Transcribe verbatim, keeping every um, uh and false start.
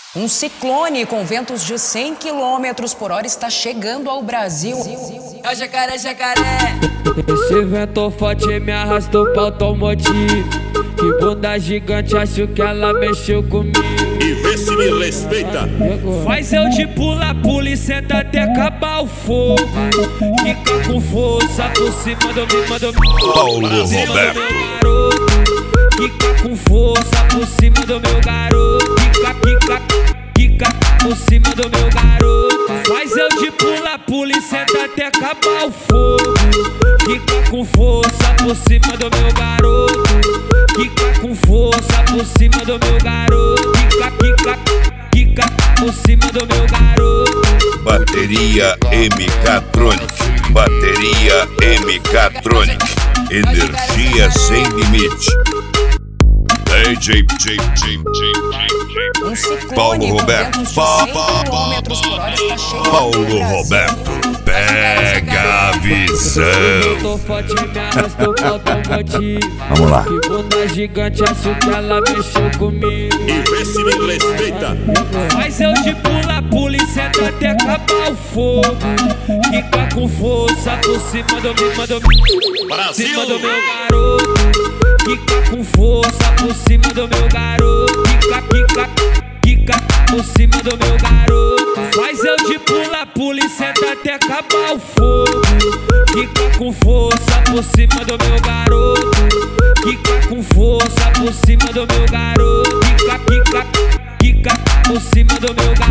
Um ciclone com ventos de cem quilômetros por hora está chegando ao Brasil. É o jacaré, jacaré. Esse vento forte me arrastou pra automotivo. Que bunda gigante, acho que ela mexeu comigo. E vê se me respeita. Faz eu de pula, pula e senta até acabar o fogo. Fica com força por cima do meu, manda Paulo Roberto. Fica com força por cima do meu garoto. Fica, fica, fica por cima do meu garoto. Faz eu de pula, pula e senta até acabar o fogo. Fica com força por cima do meu garoto. Fica com força por cima do meu garoto. Fica, fica, fica por cima do meu garoto. Bateria M K Tronic. Bateria M K Tronic. Energia sem limite. D J, J, J, J, Um ciclone Paulo com Roberto. ventos de Pa, cem pa, quilômetros por hora está chegando ao Paulo Brasil. Roberto. Pega a visão. Tô forte, me arrastou pra automotivo. Vamos lá. Que bunda gigante, acho que ela mexeu comigo. E vê se me respeita. Faz eu de pula, pula e senta até acabar o fogo. Fica com força por cima do meu, manda Brasil. cima do meu garoto. Fica com força por cima do meu garoto. Fica, fica, fica por cima do meu garoto. Faz eu de pula, pula e senta até acabar o fogo. Fica com força por cima do meu garoto. Fica com força por cima do meu garoto. Fica, fica, fica por cima do meu garoto.